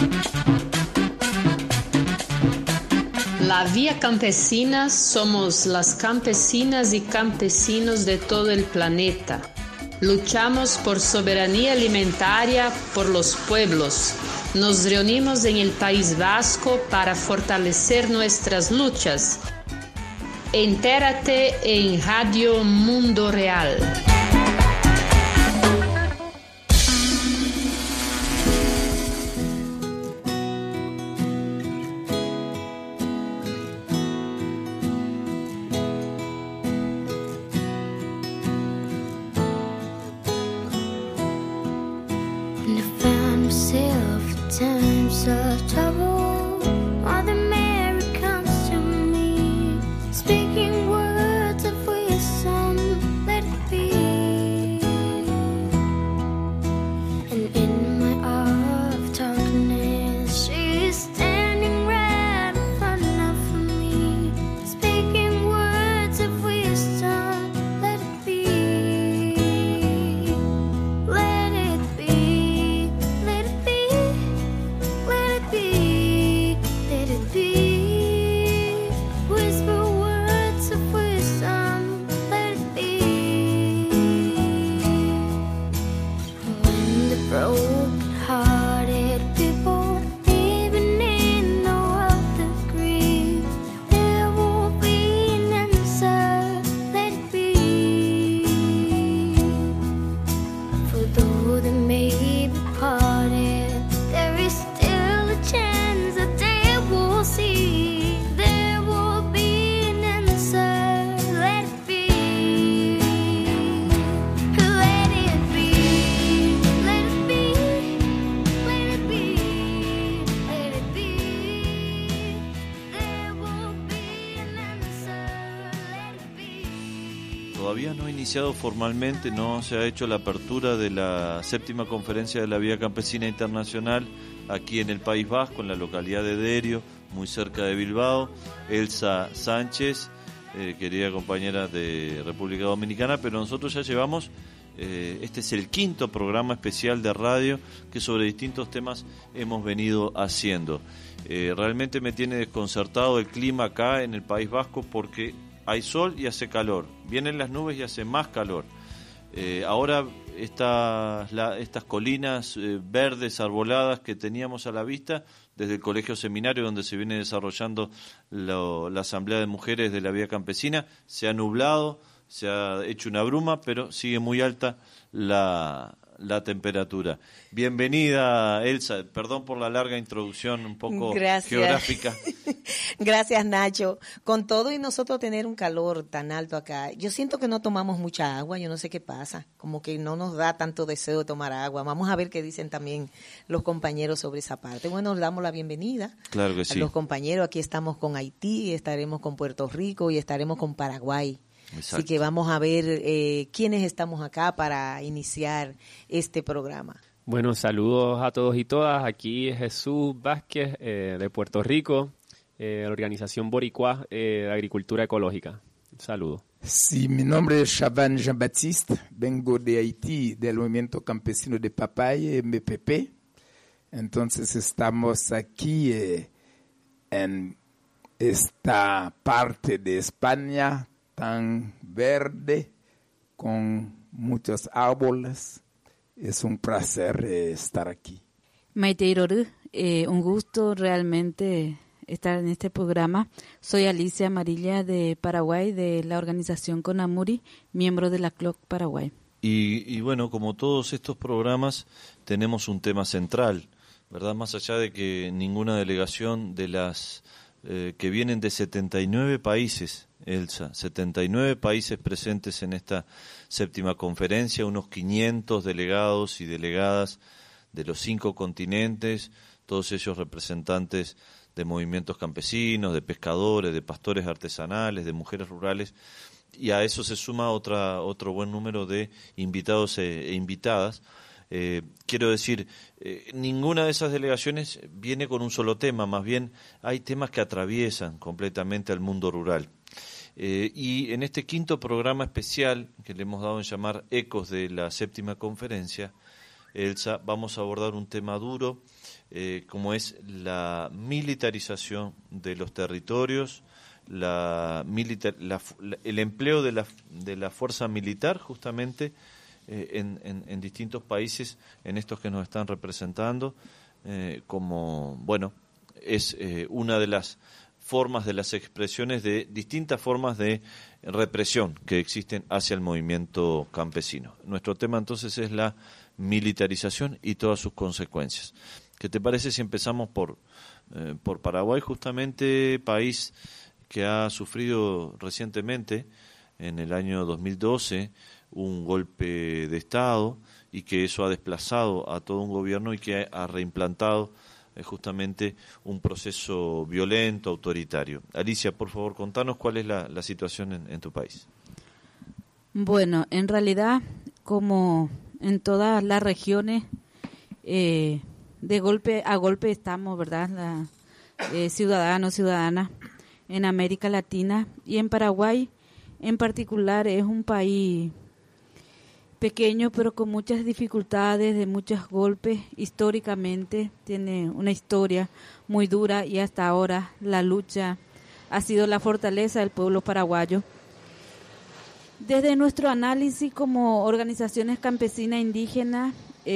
La Vía Campesina somos las campesinas y campesinos de todo el planeta. Luchamos por soberanía alimentaria por los pueblos. Nos reunimos en el País Vasco para fortalecer nuestras luchas. Entérate en Radio Mundo Real. Todavía no ha iniciado formalmente, no se ha hecho la apertura de la séptima conferencia de la Vía Campesina Internacional aquí en el País Vasco, en la localidad de Derio, muy cerca de Bilbao. Elsa Sánchez, querida compañera de República Dominicana, pero nosotros ya llevamos, este es el quinto programa especial de radio que sobre distintos temas hemos venido haciendo. Realmente me tiene desconcertado el clima acá en el País Vasco porque hay sol y hace calor, vienen las nubes y hace más calor. Ahora estas colinas verdes, arboladas que teníamos a la vista desde el Colegio Seminario, donde se viene desarrollando la Asamblea de Mujeres de la Vía Campesina, se ha nublado, se ha hecho una bruma, pero sigue muy alta la temperatura. Bienvenida, Elsa. Perdón por la larga introducción un poco geográfica. Gracias, Nacho. Con todo y nosotros tener un calor tan alto acá, yo siento que no tomamos mucha agua, yo no sé qué pasa, como que no nos da tanto deseo de tomar agua. Vamos a ver qué dicen también los compañeros sobre esa parte. Bueno, damos la bienvenida. Claro que sí. A los compañeros. Aquí estamos con Haití, estaremos con Puerto Rico y estaremos con Paraguay. Exacto. Así que vamos a ver quiénes estamos acá para iniciar este programa. Bueno, saludos a todos y todas. Aquí es Jesús Vázquez de Puerto Rico, la organización Boricua de Agricultura Ecológica. Un saludo. Sí, mi nombre es Chaban Jean-Baptiste, vengo de Haití, del Movimiento Campesino de Papaya, MPP. Entonces estamos aquí en esta parte de España tan verde, con muchos árboles. Es un placer estar aquí. Maite Iroru, un gusto realmente estar en este programa. Soy Alicia Amarilla de Paraguay, de la organización CONAMURI, miembro de la CLOC Paraguay. Y bueno, como todos estos programas, tenemos un tema central, ¿verdad? Más allá de que ninguna delegación de las que vienen de 79 países, Elsa, 79 países presentes en esta séptima conferencia, unos 500 delegados y delegadas de los 5 continentes, todos ellos representantes de movimientos campesinos, de pescadores, de pastores artesanales, de mujeres rurales, y a eso se suma otro buen número de invitados e invitadas. Quiero decir, ninguna de esas delegaciones viene con un solo tema, más bien hay temas que atraviesan completamente al mundo rural. Y en este quinto programa especial, que le hemos dado en llamar Ecos de la Séptima Conferencia, Elsa, vamos a abordar un tema duro, como es la militarización de los territorios, el empleo de la fuerza militar justamente en distintos países, en estos que nos están representando, como, bueno, es una de las formas, de las expresiones de distintas formas de represión que existen hacia el movimiento campesino. Nuestro tema entonces es la militarización y todas sus consecuencias. ¿Qué te parece si empezamos por Paraguay, justamente país que ha sufrido recientemente, en el año 2012, un golpe de Estado y que eso ha desplazado a todo un gobierno y que ha reimplantado justamente un proceso violento, autoritario? Alicia, por favor, contanos cuál es la situación en tu país. Bueno, en realidad, como en todas las regiones, de golpe a golpe estamos, ¿verdad? Ciudadanos, ciudadanas en América Latina, y en Paraguay en particular es un país pequeño pero con muchas dificultades, de muchos golpes. Históricamente tiene una historia muy dura y hasta ahora la lucha ha sido la fortaleza del pueblo paraguayo. Desde nuestro análisis como organizaciones campesinas indígenas,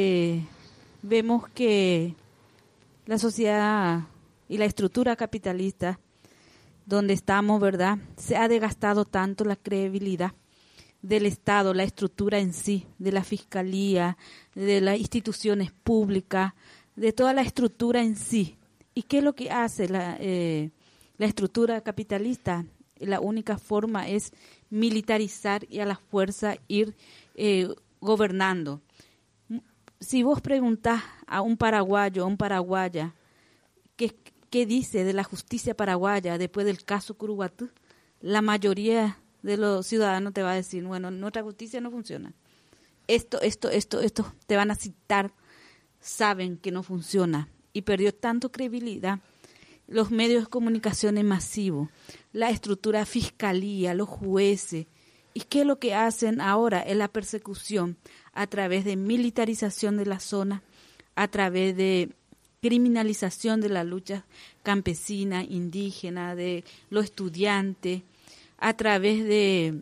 vemos que la sociedad y la estructura capitalista donde estamos, ¿verdad?, se ha desgastado tanto la credibilidad del Estado, la estructura en sí, de la Fiscalía, de las instituciones públicas, de toda la estructura en sí. ¿Y qué es lo que hace la estructura capitalista? La única forma es militarizar y a la fuerza ir gobernando. Si vos preguntás a un paraguayo, a un paraguaya, ¿qué dice de la justicia paraguaya después del caso Curuguatú? La mayoría de los ciudadanos te va a decir, bueno, nuestra justicia no funciona. Esto, te van a citar, saben que no funciona. Y perdió tanto credibilidad los medios de comunicación masivos, la estructura fiscalía, los jueces. ¿Y qué es lo que hacen ahora? Es la persecución a través de militarización de la zona, a través de criminalización de la lucha campesina, indígena, de los estudiantes, a través de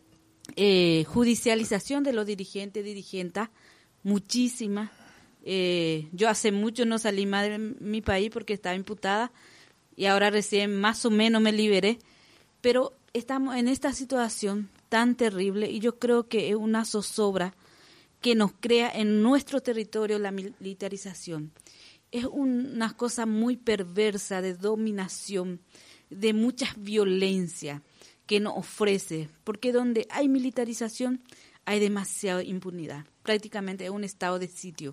judicialización de los dirigentas, muchísimas. Yo hace mucho no salí más de mi país porque estaba imputada y ahora recién más o menos me liberé, pero estamos en esta situación tan terrible y yo creo que es una zozobra que nos crea en nuestro territorio la militarización. Es una cosa muy perversa de dominación, de mucha violencia que nos ofrece, porque donde hay militarización hay demasiada impunidad, prácticamente es un estado de sitio.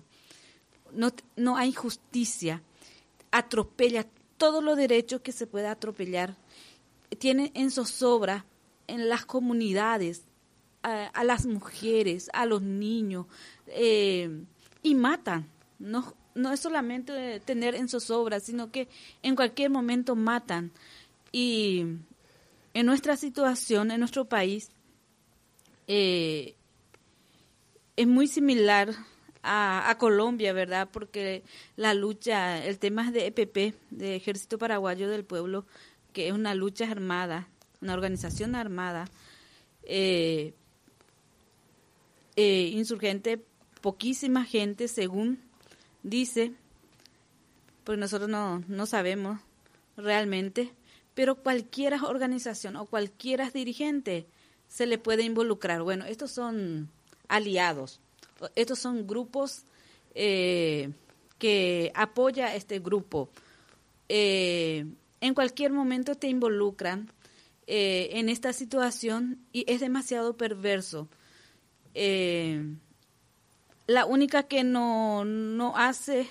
No hay justicia, atropella todos los derechos que se pueda atropellar, tiene en zozobra en las comunidades, a las mujeres, a los niños, y matan. No es solamente tener en zozobra, sino que en cualquier momento matan. Y en nuestra situación, en nuestro país, es muy similar a Colombia, ¿verdad? Porque la lucha, el tema es de EPP, de Ejército Paraguayo del Pueblo, que es una lucha armada, una organización armada, insurgente, poquísima gente, según dice, pues nosotros no sabemos realmente, pero cualquier organización o cualquier dirigente se le puede involucrar. Bueno, estos son aliados, estos son grupos que apoya este grupo. En cualquier momento te involucran en esta situación y es demasiado perverso. La única que no hace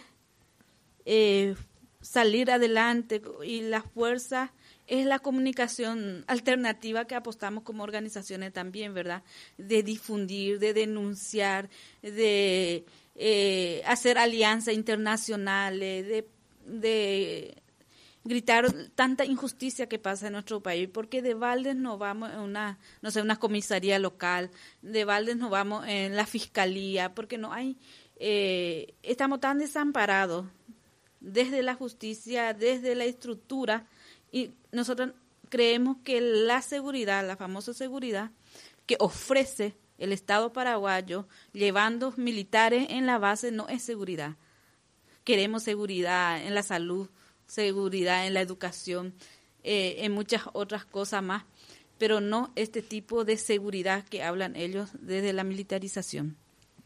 salir adelante y la fuerza es la comunicación alternativa que apostamos como organizaciones también, ¿verdad? De difundir, de denunciar, de hacer alianzas internacionales, de gritar tanta injusticia que pasa en nuestro país, porque de baldes nos vamos en una comisaría local, de baldes nos vamos en la fiscalía, porque no hay estamos tan desamparados desde la justicia, desde la estructura, y nosotros creemos que la seguridad, la famosa seguridad que ofrece el Estado paraguayo llevando militares en la base no es seguridad. Queremos seguridad en la salud, seguridad en la educación, en muchas otras cosas más, pero no este tipo de seguridad que hablan ellos desde la militarización.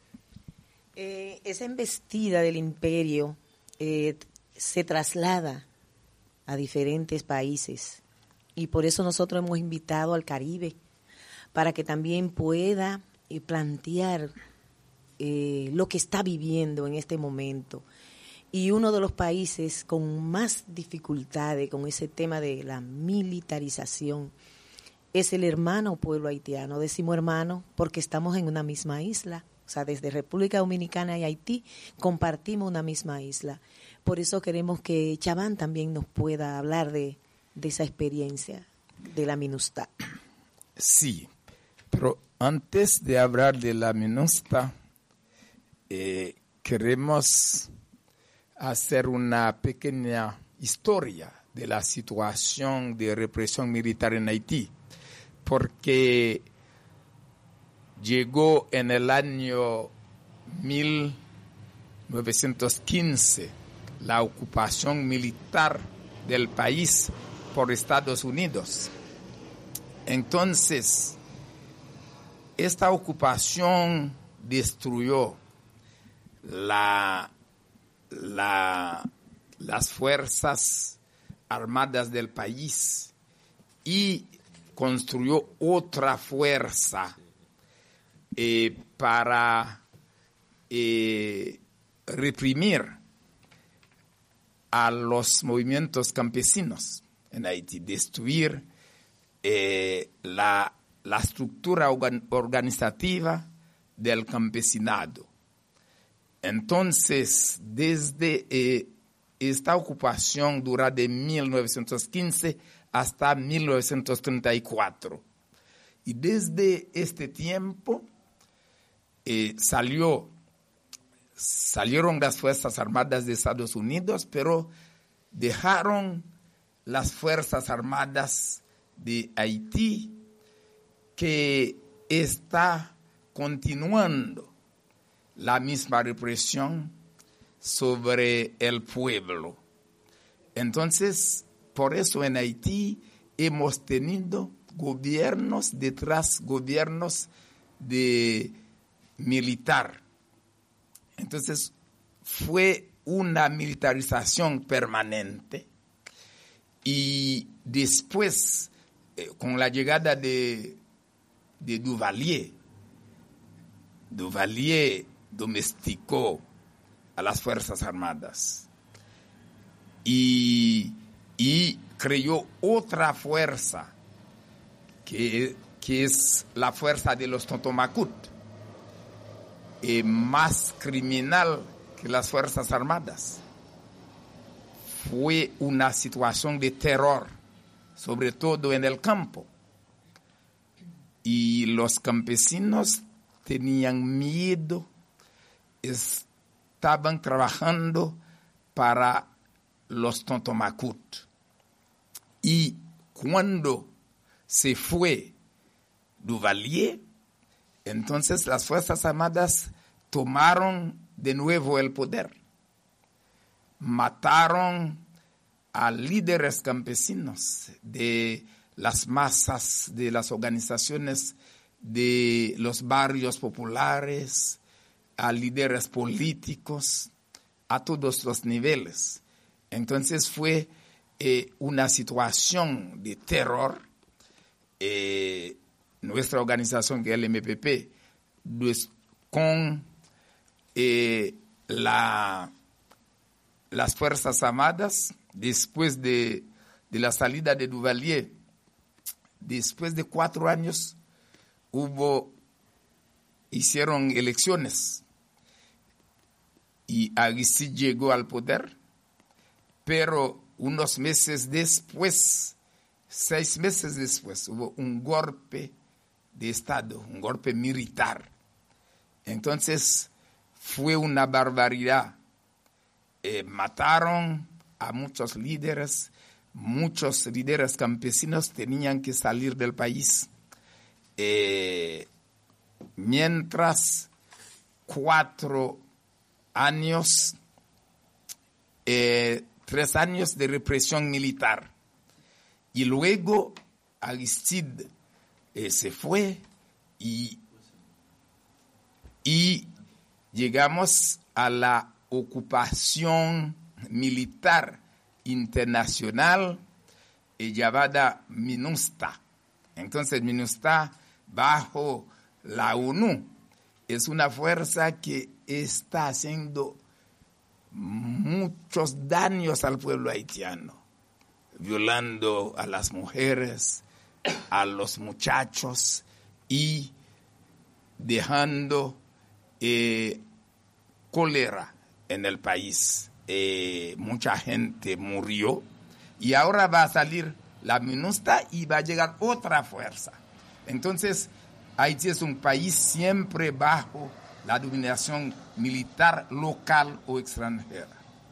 Esa embestida del imperio se traslada a diferentes países y por eso nosotros hemos invitado al Caribe para que también pueda plantear lo que está viviendo en este momento. Y uno de los países con más dificultades con ese tema de la militarización es el hermano pueblo haitiano. Decimos hermano porque estamos en una misma isla. O sea, desde República Dominicana y Haití compartimos una misma isla. Por eso queremos que Chaván también nos pueda hablar de esa experiencia de la MINUSTAH. Sí, pero antes de hablar de la MINUSTAH, queremos hacer una pequeña historia de la situación de represión militar en Haití, porque llegó en el año 1915 la ocupación militar del país por Estados Unidos. Entonces, esta ocupación destruyó las fuerzas armadas del país y construyó otra fuerza para reprimir a los movimientos campesinos en Haití, destruir la estructura organizativa del campesinado. Entonces, desde esta ocupación dura de 1915 hasta 1934. Y desde este tiempo salieron las Fuerzas Armadas de Estados Unidos, pero dejaron las Fuerzas Armadas de Haití, que está continuando la misma represión sobre el pueblo. Entonces, por eso en Haití hemos tenido gobiernos detrás, gobiernos de militar. Entonces, fue una militarización permanente y después, con la llegada de Duvalier domesticó a las Fuerzas Armadas y creó otra fuerza que es la fuerza de los Totomacut, más criminal que las Fuerzas Armadas. Fue una situación de terror, sobre todo en el campo. Y los campesinos tenían miedo, estaban trabajando para los Totomacut. Y cuando se fue Duvalier, entonces las Fuerzas Armadas tomaron de nuevo el poder. Mataron a líderes campesinos de las masas, de las organizaciones de los barrios populares, a líderes políticos, a todos los niveles. Entonces fue una situación de terror. Nuestra organización, que es el MPP, con las Fuerzas Armadas, después de la salida de Duvalier, después de 4 años, hicieron elecciones y Aristide llegó al poder, pero unos meses después, 6 meses después, hubo un golpe de Estado, un golpe militar. Entonces fue una barbaridad. Mataron a muchos líderes campesinos tenían que salir del país. Mientras 4 años, 3 años de represión militar. Y luego Aristide se fue y llegamos a la ocupación militar internacional llamada MINUSTAH. Entonces MINUSTAH, bajo la ONU, es una fuerza que está haciendo muchos daños al pueblo haitiano, violando a las mujeres, a los muchachos y dejando cólera en el país. Mucha gente murió y ahora va a salir la MINUSTAH y va a llegar otra fuerza. Entonces, Haití es un país siempre bajo la dominación militar local o extranjera.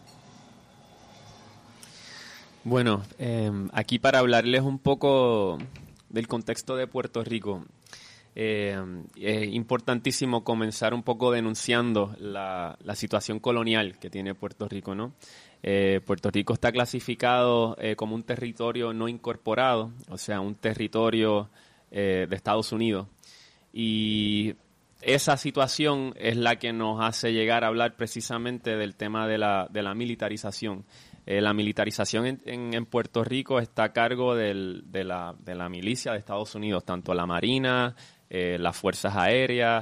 Bueno, aquí para hablarles un poco del contexto de Puerto Rico, es importantísimo comenzar un poco denunciando la situación colonial que tiene Puerto Rico, ¿no? Puerto Rico está clasificado como un territorio no incorporado, o sea, un territorio de Estados Unidos. Y esa situación es la que nos hace llegar a hablar precisamente del tema de la militarización. La militarización en Puerto Rico está a cargo de la milicia de Estados Unidos, tanto la Marina, las Fuerzas Aéreas,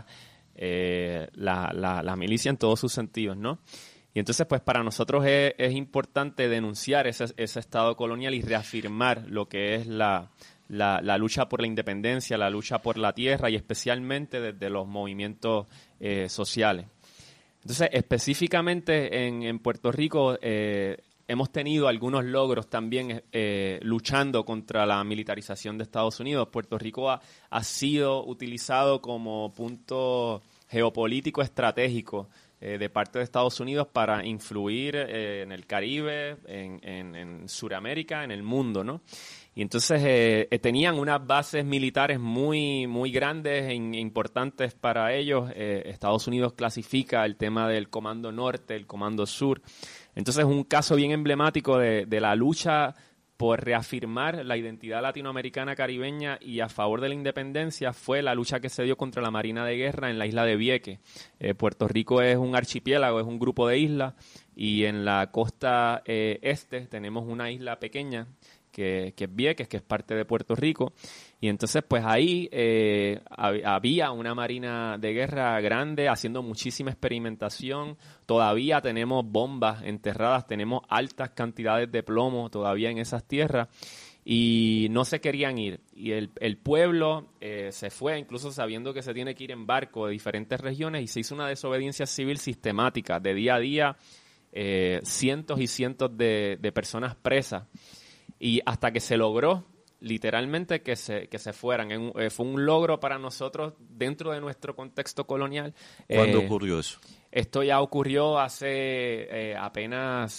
la milicia en todos sus sentidos, ¿no? Y entonces, pues para nosotros es importante denunciar ese estado colonial y reafirmar lo que es la lucha por la independencia, la lucha por la tierra y especialmente desde los movimientos sociales. Entonces, específicamente en Puerto Rico hemos tenido algunos logros también luchando contra la militarización de Estados Unidos. Puerto Rico ha sido utilizado como punto geopolítico estratégico de parte de Estados Unidos para influir en el Caribe, en Sudamérica, en el mundo, ¿no? Y entonces tenían unas bases militares muy, muy grandes e importantes para ellos. Estados Unidos clasifica el tema del Comando Norte, el Comando Sur. Entonces un caso bien emblemático de la lucha por reafirmar la identidad latinoamericana caribeña y a favor de la independencia fue la lucha que se dio contra la Marina de Guerra en la isla de Vieques. Puerto Rico es un archipiélago, es un grupo de islas, y en la costa este tenemos una isla pequeña que es Vieques, que es parte de Puerto Rico. Y entonces, pues ahí había una marina de guerra grande haciendo muchísima experimentación. Todavía tenemos bombas enterradas, tenemos altas cantidades de plomo todavía en esas tierras y no se querían ir. Y el pueblo se fue, incluso sabiendo que se tiene que ir en barco de diferentes regiones, y se hizo una desobediencia civil sistemática. De día a día, cientos y cientos de personas presas. Y hasta que se logró literalmente que se fueran. Fue un logro para nosotros dentro de nuestro contexto colonial. ¿Cuándo ocurrió eso? Esto ya ocurrió hace apenas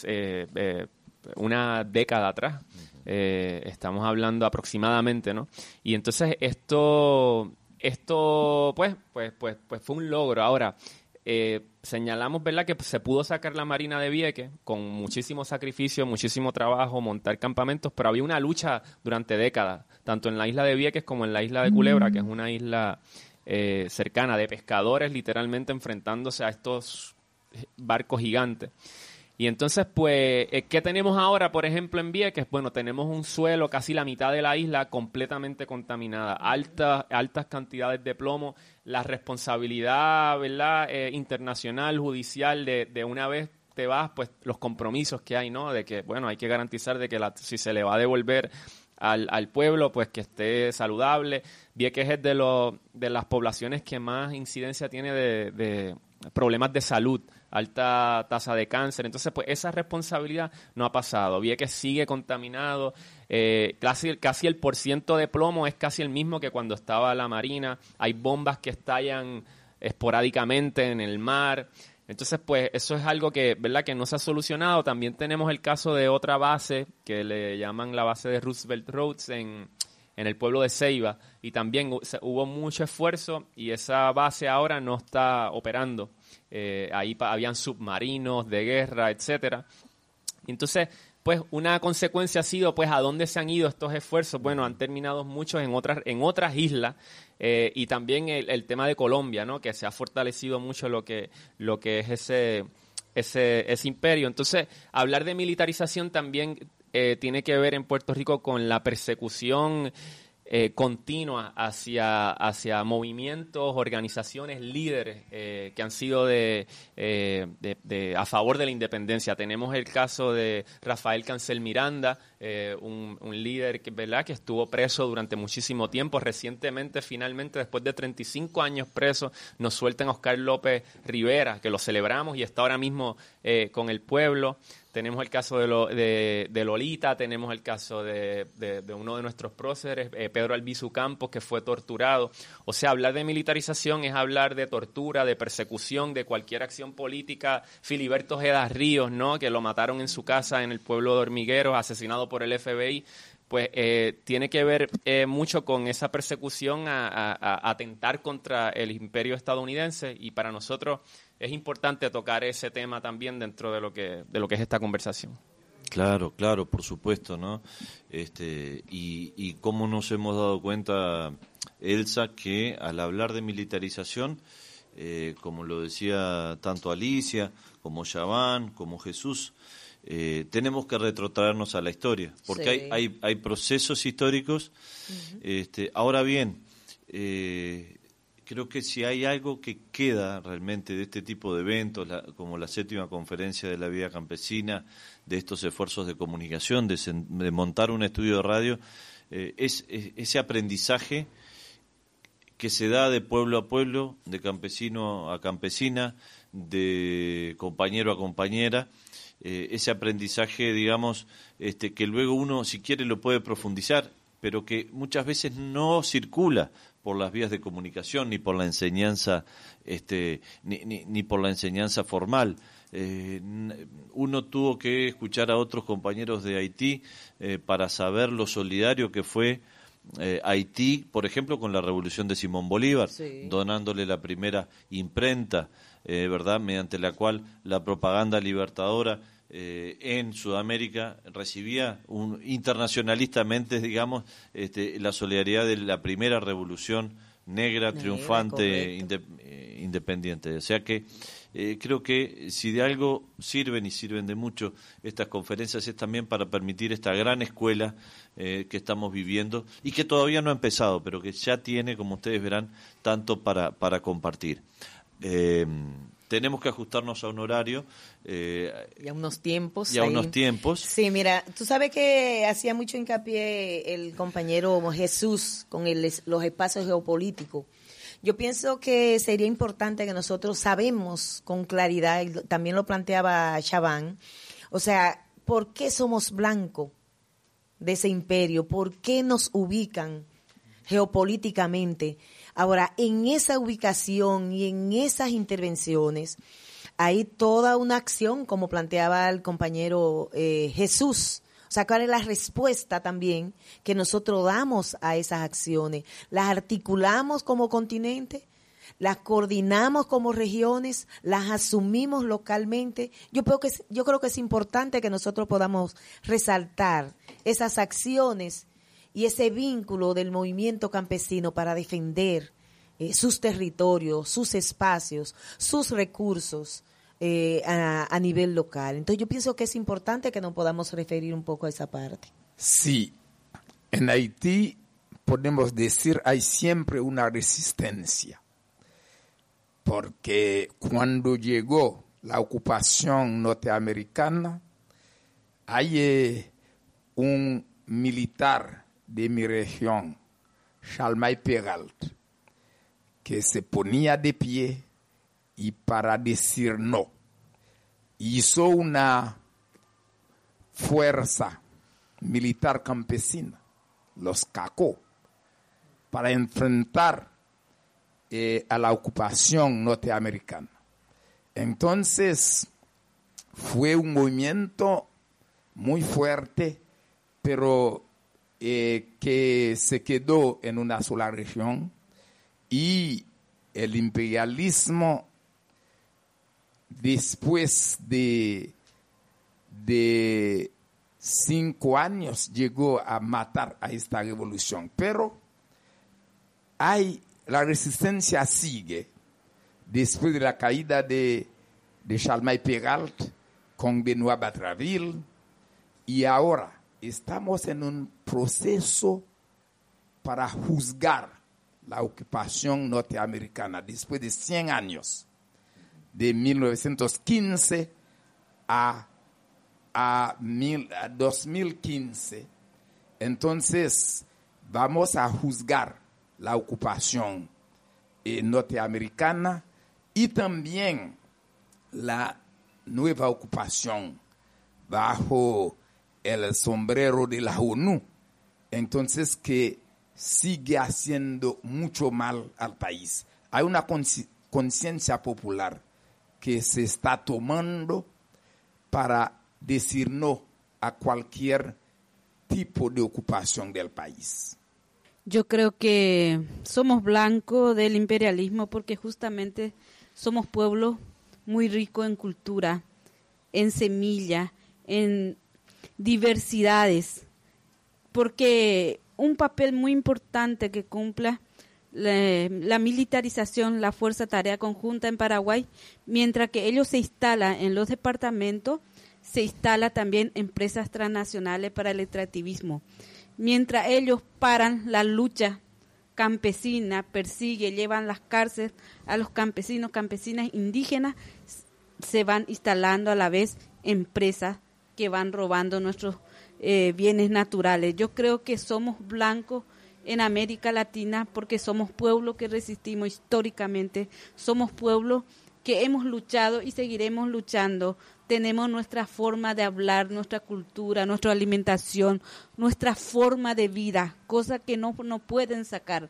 una década atrás. Estamos hablando aproximadamente, ¿no? Y entonces esto pues fue un logro. Ahora, señalamos, ¿verdad?, que se pudo sacar la Marina de Vieques con muchísimo sacrificio, muchísimo trabajo, montar campamentos, pero había una lucha durante décadas, tanto en la isla de Vieques como en la isla de Culebra, que es una isla cercana, de pescadores literalmente enfrentándose a estos barcos gigantes. Y entonces, pues, ¿qué tenemos ahora, por ejemplo, en Vieques? Bueno, tenemos un suelo, casi la mitad de la isla, completamente contaminada. Altas cantidades de plomo. La responsabilidad, ¿verdad?, internacional, judicial, de una vez te vas, pues, los compromisos que hay, ¿no? De que, bueno, hay que garantizar de que si se le va a devolver al pueblo, pues, que esté saludable. Vieques es de las poblaciones que más incidencia tiene de problemas de salud, alta tasa de cáncer. Entonces, pues esa responsabilidad no ha pasado. Vieques sigue contaminado. Casi el % de plomo es casi el mismo que cuando estaba la Marina. Hay bombas que estallan esporádicamente en el mar. Entonces, pues, eso es algo que, ¿verdad?, que no se ha solucionado. También tenemos el caso de otra base que le llaman la base de Roosevelt Roads en el pueblo de Ceiba, y también hubo mucho esfuerzo y esa base ahora no está operando. Ahí habían submarinos de guerra, etcétera. Entonces, pues una consecuencia ha sido, pues, ¿a dónde se han ido estos esfuerzos? Bueno, han terminado muchos en otras islas, y también el tema de Colombia, ¿no?, que se ha fortalecido mucho lo que es ese imperio. Entonces, hablar de militarización también tiene que ver en Puerto Rico con la persecución continua hacia movimientos, organizaciones, líderes que han sido a favor de la independencia. Tenemos el caso de Rafael Cancel Miranda, un líder ¿verdad?, que estuvo preso durante muchísimo tiempo. Recientemente, finalmente, después de 35 años preso, nos sueltan a Oscar López Rivera, que lo celebramos y está ahora mismo con el pueblo. Tenemos el caso de Lolita, tenemos el caso de uno de nuestros próceres, Pedro Albizu Campos, que fue torturado. O sea, hablar de militarización es hablar de tortura, de persecución, de cualquier acción política. Filiberto Ojeda Ríos, ¿no?, que lo mataron en su casa en el pueblo de Hormigueros, asesinado por el FBI, pues tiene que ver mucho con esa persecución a atentar contra el imperio estadounidense, y para nosotros es importante tocar ese tema también dentro de lo que es esta conversación. Claro, por supuesto, ¿no? Y cómo nos hemos dado cuenta, Elsa, que al hablar de militarización, como lo decía tanto Alicia, como Yaván, como Jesús, tenemos que retrotraernos a la historia, porque sí, hay procesos históricos. Uh-huh. Ahora bien, creo que si hay algo que queda realmente de este tipo de eventos, como la 7ª Conferencia de la Vida Campesina, de estos esfuerzos de comunicación, de montar un estudio de radio, es ese aprendizaje que se da de pueblo a pueblo, de campesino a campesina, de compañero a compañera, ese aprendizaje, digamos, que luego uno, si quiere, lo puede profundizar, pero que muchas veces no circula por las vías de comunicación, ni por la enseñanza, ni por la enseñanza formal. Uno tuvo que escuchar a otros compañeros de Haití para saber lo solidario que fue Haití, por ejemplo, con la revolución de Simón Bolívar, sí, donándole la primera imprenta, ¿verdad?, mediante la cual la propaganda libertadora en Sudamérica recibía internacionalistamente, digamos, la solidaridad de la primera revolución negra, triunfante, independiente. O sea que creo que si de algo sirven, y sirven de mucho estas conferencias, es también para permitir esta gran escuela que estamos viviendo y que todavía no ha empezado, pero que ya tiene, como ustedes verán, tanto para compartir. Tenemos que ajustarnos a un horario. Y a unos tiempos. Sí, mira, tú sabes que hacía mucho hincapié el compañero Jesús con los espacios geopolíticos. Yo pienso que sería importante que nosotros sabemos con claridad, y también lo planteaba Chaván, o sea, ¿por qué somos blanco de ese imperio? ¿Por qué nos ubican geopolíticamente? Ahora, en esa ubicación y en esas intervenciones hay toda una acción, como planteaba el compañero Jesús. O sea, ¿cuál es la respuesta también que nosotros damos a esas acciones? ¿Las articulamos como continente? ¿Las coordinamos como regiones? ¿Las asumimos localmente? Yo creo que es importante que nosotros podamos resaltar esas acciones y ese vínculo del movimiento campesino para defender sus territorios, sus espacios, sus recursos a nivel local. Entonces yo pienso que es importante que nos podamos referir un poco a esa parte. Sí, en Haití podemos decir hay siempre una resistencia, porque cuando llegó la ocupación norteamericana, hay un militar de mi región, Chalmay Peralt, que se ponía de pie y para decir no, hizo una fuerza militar campesina, los CACO, para enfrentar a la ocupación norteamericana. Entonces, fue un movimiento muy fuerte, pero que se quedó en una sola región, y el imperialismo, después de 5 años, llegó a matar a esta revolución. Pero la resistencia sigue. Después de la caída de Chalmay Peralt con Benoît Batraville, y ahora estamos en un proceso para juzgar la ocupación norteamericana después de 100 años, de 1915 a 2015. Entonces, vamos a juzgar la ocupación norteamericana y también la nueva ocupación bajo el sombrero de la ONU. Entonces, que sigue haciendo mucho mal al país. Hay una conciencia popular que se está tomando para decir no a cualquier tipo de ocupación del país. Yo creo que somos blancos del imperialismo porque justamente somos pueblo muy rico en cultura, en semilla, en diversidades, porque un papel muy importante que cumpla la militarización, la Fuerza Tarea Conjunta en Paraguay, mientras que ellos se instalan en los departamentos, se instala también empresas transnacionales para el extractivismo. Mientras ellos paran la lucha campesina, persigue, llevan las cárceles a los campesinos, campesinas indígenas, se van instalando a la vez empresas que van robando nuestros bienes naturales. Yo creo que somos blancos en América Latina porque somos pueblo que resistimos históricamente, somos pueblo que hemos luchado y seguiremos luchando. Tenemos nuestra forma de hablar, nuestra cultura, nuestra alimentación, nuestra forma de vida, cosas que no pueden sacar.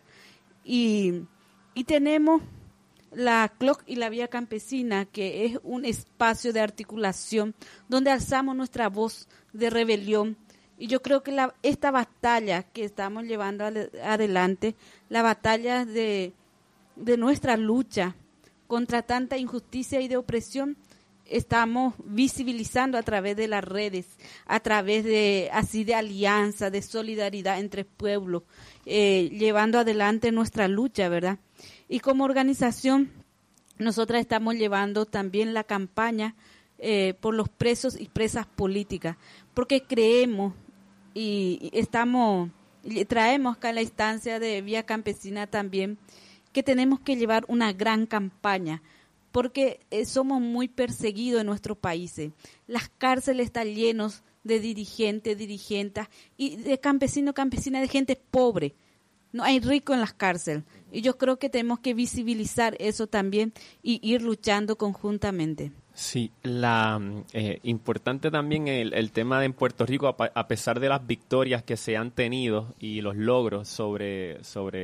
Y tenemos la CLOC y la Vía Campesina, que es un espacio de articulación donde alzamos nuestra voz de rebelión. Y yo creo que esta batalla que estamos llevando adelante, la batalla de nuestra lucha contra tanta injusticia y de opresión, estamos visibilizando a través de las redes, a través de alianza, de solidaridad entre pueblos, llevando adelante nuestra lucha, ¿verdad? Y como organización, nosotras estamos llevando también la campaña por los presos y presas políticas, porque creemos y traemos acá en la instancia de Vía Campesina también que tenemos que llevar una gran campaña, porque somos muy perseguidos en nuestros países. Las cárceles están llenas de dirigentes y de campesinos, campesinas, de gente pobre. No hay rico en las cárceles. Y yo creo que tenemos que visibilizar eso también y ir luchando conjuntamente. Sí, importante también el tema de en Puerto Rico, a pesar de las victorias que se han tenido y los logros sobre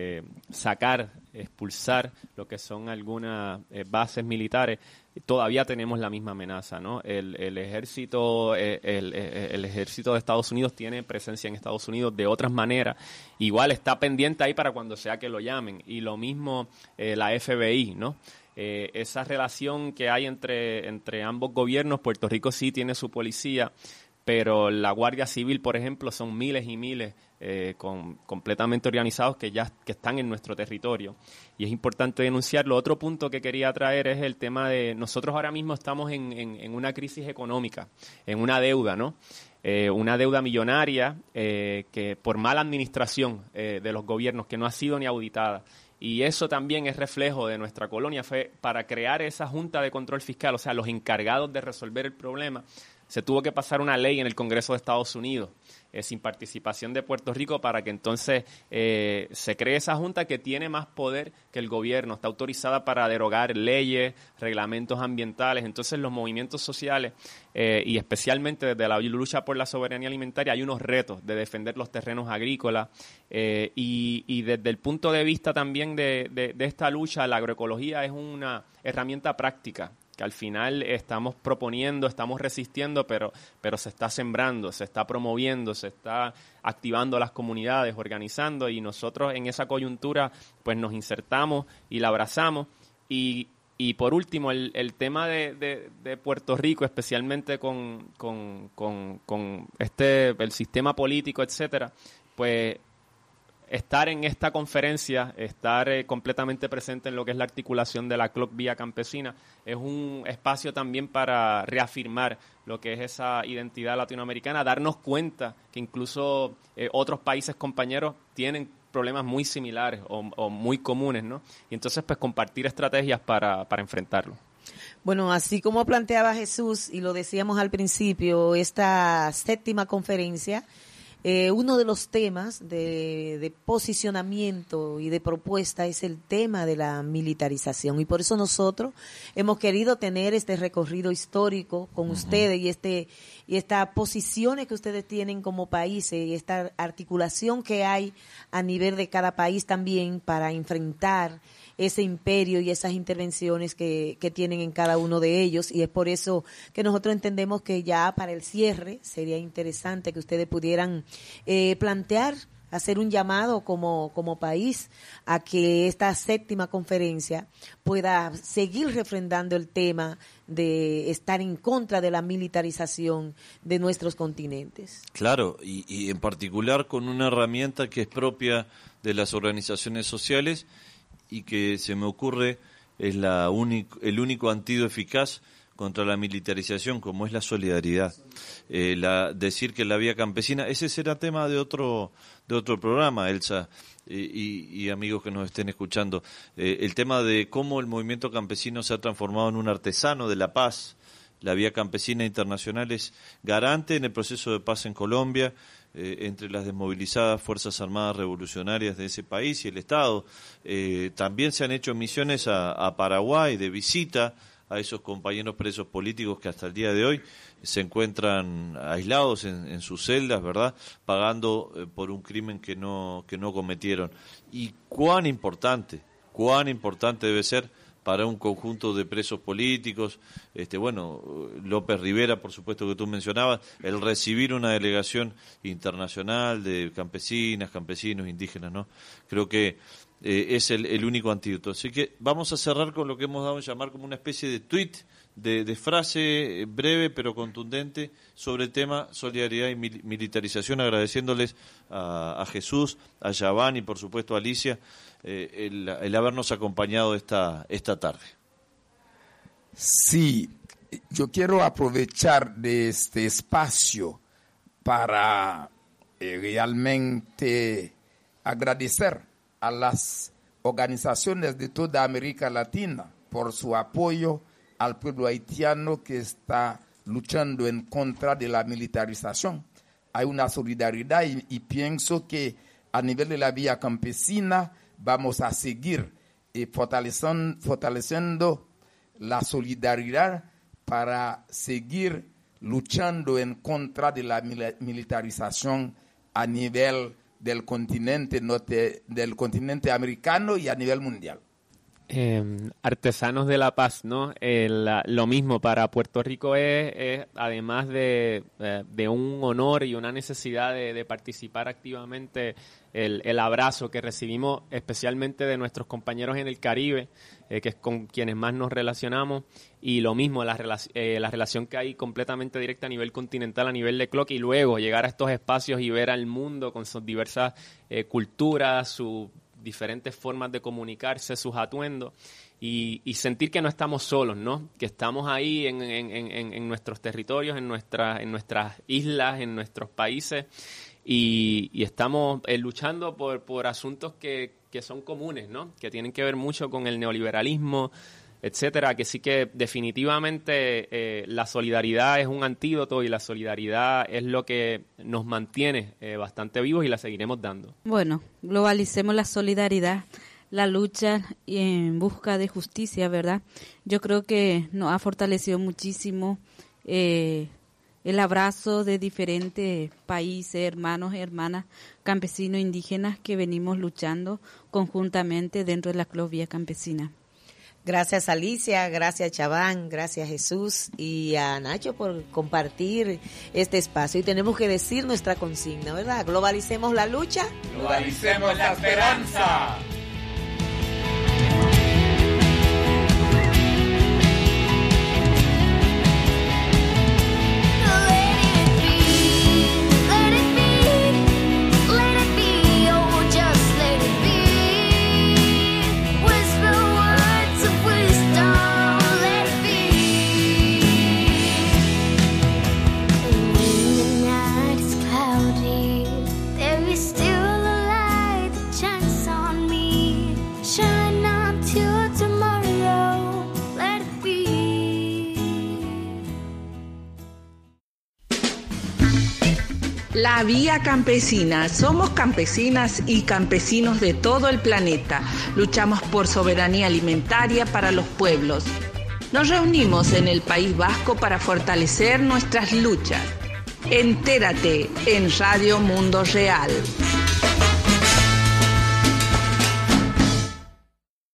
expulsar lo que son algunas bases militares, todavía tenemos la misma amenaza, ¿no? El ejército de Estados Unidos tiene presencia en Estados Unidos de otras maneras. Igual está pendiente ahí para cuando sea que lo llamen. Y lo mismo la FBI, ¿no? Esa relación que hay entre ambos gobiernos. Puerto Rico sí tiene su policía, pero la Guardia Civil, por ejemplo, son miles y miles completamente organizados que están en nuestro territorio, y es importante denunciarlo. Otro punto que quería traer es el tema de nosotros ahora mismo estamos en una crisis económica, en una deuda, ¿no? Una deuda millonaria que por mala administración de los gobiernos, que no ha sido ni auditada. Y eso también es reflejo de nuestra colonia. Fue para crear esa Junta de Control Fiscal, o sea, los encargados de resolver el problema, se tuvo que pasar una ley en el Congreso de Estados Unidos, sin participación de Puerto Rico, para que entonces se cree esa junta que tiene más poder que el gobierno, está autorizada para derogar leyes, reglamentos ambientales. Entonces los movimientos sociales y especialmente desde la lucha por la soberanía alimentaria hay unos retos de defender los terrenos agrícolas y desde el punto de vista también de esta lucha, la agroecología es una herramienta práctica que al final estamos proponiendo, estamos resistiendo, pero se está sembrando, se está promoviendo, se está activando las comunidades, organizando, y nosotros en esa coyuntura pues nos insertamos y la abrazamos. Y por último, el tema de Puerto Rico, especialmente con el sistema político, etcétera, pues estar en esta conferencia, estar completamente presente en lo que es la articulación de la CLOC Vía Campesina, es un espacio también para reafirmar lo que es esa identidad latinoamericana, darnos cuenta que incluso otros países compañeros tienen problemas muy similares o muy comunes, ¿no? Y entonces, pues, compartir estrategias para enfrentarlo. Bueno, así como planteaba Jesús, y lo decíamos al principio, esta 7ª conferencia, uno de los temas de posicionamiento y de propuesta es el tema de la militarización, y por eso nosotros hemos querido tener este recorrido histórico con ustedes y estas posiciones que ustedes tienen como países y esta articulación que hay a nivel de cada país también para enfrentar ese imperio y esas intervenciones que tienen en cada uno de ellos, y es por eso que nosotros entendemos que ya para el cierre sería interesante que ustedes pudieran plantear, hacer un llamado como país a que esta 7ª conferencia pueda seguir refrendando el tema de estar en contra de la militarización de nuestros continentes. Claro, y en particular con una herramienta que es propia de las organizaciones sociales y que se me ocurre es el único antídoto eficaz contra la militarización, como es la solidaridad. Decir que la vía campesina, ese será tema de otro programa, Elsa, y amigos que nos estén escuchando, el tema de cómo el movimiento campesino se ha transformado en un artesano de la paz. La vía campesina internacional es garante en el proceso de paz en Colombia, entre las desmovilizadas Fuerzas Armadas Revolucionarias de ese país y el Estado. También se han hecho misiones a Paraguay de visita a esos compañeros presos políticos que hasta el día de hoy se encuentran aislados en sus celdas, ¿verdad?, pagando por un crimen que no cometieron. Y cuán importante debe ser para un conjunto de presos políticos, López Rivera, por supuesto, que tú mencionabas, el recibir una delegación internacional de campesinas, campesinos, indígenas, ¿no? Creo que es el único antídoto. Así que vamos a cerrar con lo que hemos dado a llamar como una especie de tweet, de frase breve pero contundente sobre el tema solidaridad y militarización, agradeciéndoles a Jesús, a Yaván y por supuesto a Alicia el habernos acompañado esta tarde. Sí, yo quiero aprovechar de este espacio para realmente agradecer a las organizaciones de toda América Latina por su apoyo al pueblo haitiano que está luchando en contra de la militarización. Hay una solidaridad y pienso que a nivel de la vía campesina vamos a seguir fortaleciendo la solidaridad para seguir luchando en contra de la militarización a nivel del continente americano y a nivel mundial. Artesanos de la paz, ¿no? Lo mismo para Puerto Rico es además de un honor y una necesidad de participar activamente, el abrazo que recibimos especialmente de nuestros compañeros en el Caribe, que es con quienes más nos relacionamos, y lo mismo, la relación que hay completamente directa a nivel continental, a nivel de CLOC, y luego llegar a estos espacios y ver al mundo con sus diversas culturas, sus diferentes formas de comunicarse, sus atuendos, y sentir que no estamos solos, ¿no? Que estamos ahí en nuestros territorios, en nuestras islas, en nuestros países, y estamos luchando por asuntos que son comunes, ¿no? Que tienen que ver mucho con el neoliberalismo, etcétera, que sí que definitivamente la solidaridad es un antídoto y la solidaridad es lo que nos mantiene bastante vivos y la seguiremos dando. Bueno, globalicemos la solidaridad, la lucha en busca de justicia, ¿verdad? Yo creo que nos ha fortalecido muchísimo el abrazo de diferentes países, hermanos y hermanas, campesinos, indígenas, que venimos luchando conjuntamente dentro de la CLOC Vía Campesina. Gracias Alicia, gracias Chaván, gracias Jesús y a Nacho por compartir este espacio. Y tenemos que decir nuestra consigna, ¿verdad? Globalicemos la lucha. Globalicemos la esperanza. La Vía Campesina. Somos campesinas y campesinos de todo el planeta. Luchamos por soberanía alimentaria para los pueblos. Nos reunimos en el País Vasco para fortalecer nuestras luchas. Entérate en Radio Mundo Real.